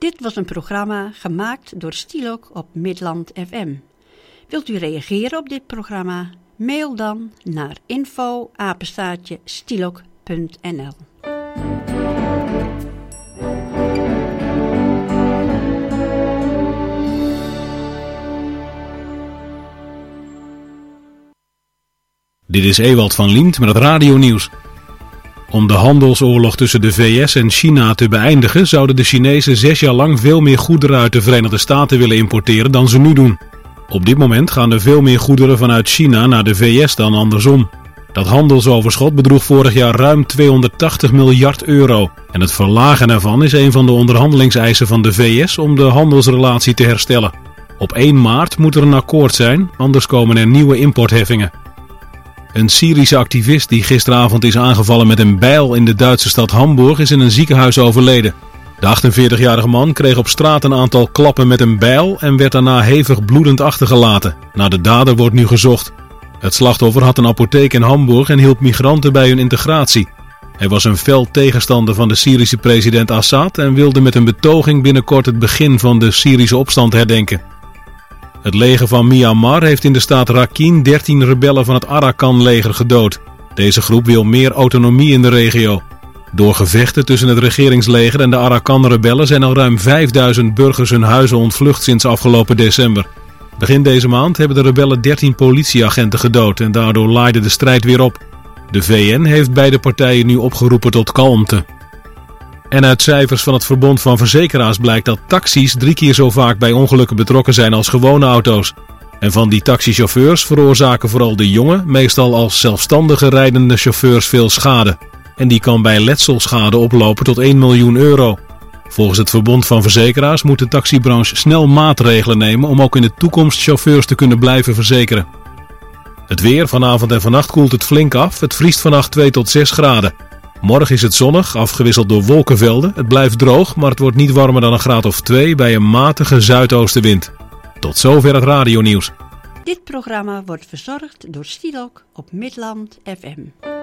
Dit was een programma gemaakt door Stielok op Midland FM. Wilt u reageren op dit programma? Mail dan naar info@stielok.nl. Dit is Ewald van Liemt met het radionieuws. Om de handelsoorlog tussen de VS en China te beëindigen, zouden de Chinezen 6 jaar lang veel meer goederen uit de Verenigde Staten willen importeren dan ze nu doen. Op dit moment gaan er veel meer goederen vanuit China naar de VS dan andersom. Dat handelsoverschot bedroeg vorig jaar ruim 280 miljard euro. En het verlagen ervan is een van de onderhandelingseisen van de VS om de handelsrelatie te herstellen. Op 1 maart moet er een akkoord zijn, anders komen er nieuwe importheffingen. Een Syrische activist die gisteravond is aangevallen met een bijl in de Duitse stad Hamburg is in een ziekenhuis overleden. De 48-jarige man kreeg op straat een aantal klappen met een bijl en werd daarna hevig bloedend achtergelaten. Naar de dader wordt nu gezocht. Het slachtoffer had een apotheek in Hamburg en hielp migranten bij hun integratie. Hij was een fel tegenstander van de Syrische president Assad en wilde met een betoging binnenkort het begin van de Syrische opstand herdenken. Het leger van Myanmar heeft in de staat Rakhine 13 rebellen van het Arakan-leger gedood. Deze groep wil meer autonomie in de regio. Door gevechten tussen het regeringsleger en de Arakan-rebellen zijn al ruim 5000 burgers hun huizen ontvlucht sinds afgelopen december. Begin deze maand hebben de rebellen 13 politieagenten gedood en daardoor laaide de strijd weer op. De VN heeft beide partijen nu opgeroepen tot kalmte. En uit cijfers van het Verbond van Verzekeraars blijkt dat taxis 3 keer zo vaak bij ongelukken betrokken zijn als gewone auto's. En van die taxichauffeurs veroorzaken vooral de jonge, meestal als zelfstandige rijdende chauffeurs veel schade. En die kan bij letselschade oplopen tot 1 miljoen euro. Volgens het Verbond van Verzekeraars moet de taxibranche snel maatregelen nemen om ook in de toekomst chauffeurs te kunnen blijven verzekeren. Het weer, vanavond en vannacht koelt het flink af. Het vriest vannacht 2 tot 6 graden. Morgen is het zonnig, afgewisseld door wolkenvelden. Het blijft droog, maar het wordt niet warmer dan een graad of 2 bij een matige zuidoostenwind. Tot zover het radionieuws. Dit programma wordt verzorgd door Stielok op Midland FM.